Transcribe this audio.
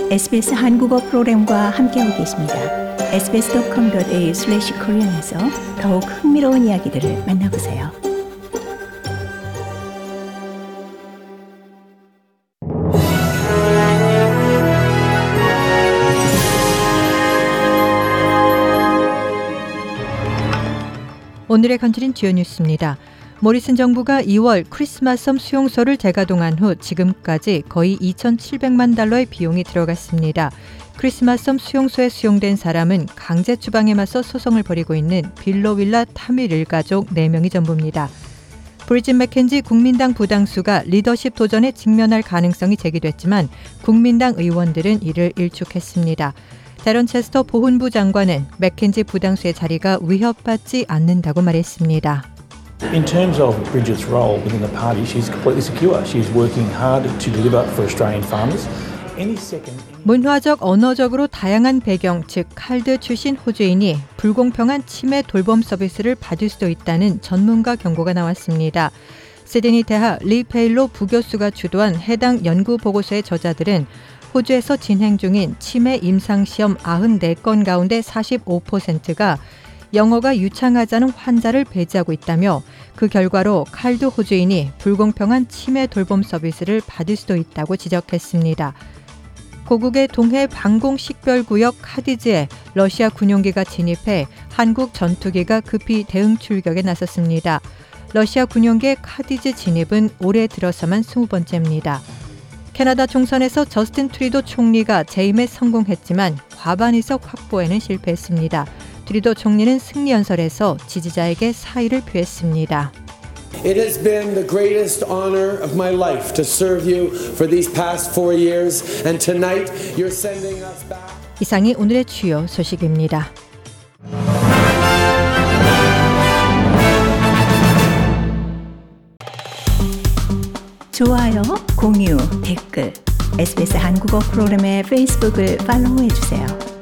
SBS 한국어 프로그램과 함께하고 계십니다. sbs.com.au/korean에서 더욱 흥미로운 이야기들을 만나보세요. 오늘의 컨트린 주요 뉴스입니다. 모리슨 정부가 2월 크리스마스 섬 수용소를 재가동한 후 지금까지 거의 2,700만 달러의 비용이 들어갔습니다. 크리스마스 섬 수용소에 수용된 사람은 강제 추방에 맞서 소송을 벌이고 있는 빌로윌라 타밀 일가족 4명이 전부입니다. 브리짓 맥켄지 국민당 부당수가 리더십 도전에 직면할 가능성이 제기됐지만 국민당 의원들은 이를 일축했습니다. 데런 체스터 보훈부 장관은 맥켄지 부당수의 자리가 위협받지 않는다고 말했습니다. In terms of Bridget's role within the party, she's completely secure. She's working hard to deliver for Australian farmers. 문화적, 언어적으로 다양한 배경, 즉 칼드 출신 호주인이 불공평한 치매 돌봄 서비스를 받을 수도 있다는 전문가 경고가 나왔습니다. 시드니 대학 리 페일로 부교수가 주도한 해당 연구 보고서의 저자들은 호주에서 진행 중인 치매 임상시험 94건 가운데 45%가 영어가 유창하지 않은 환자를 배제하고 있다며 그 결과로 칼드 호주인이 불공평한 치매 돌봄 서비스를 받을 수도 있다고 지적했습니다. 고국의 동해 방공 식별구역 카디즈에 러시아 군용기가 진입해 한국 전투기가 급히 대응 출격에 나섰습니다. 러시아 군용기의 카디즈 진입은 올해 들어서만 20번째입니다. 캐나다 총선에서 저스틴 트리도 총리가 재임에 성공했지만 과반 의석 확보에는 실패했습니다. 트리도 총리는 승리 연설에서 지지자에게 사의를 표했습니다. It has been the greatest honor of my life to serve you for these past 4 years, and tonight you're sending us back. 이상이 오늘의 주요 소식입니다. 좋아요, 공유, 댓글, SBS 한국어 프로그램의 페이스북을 팔로우해주세요.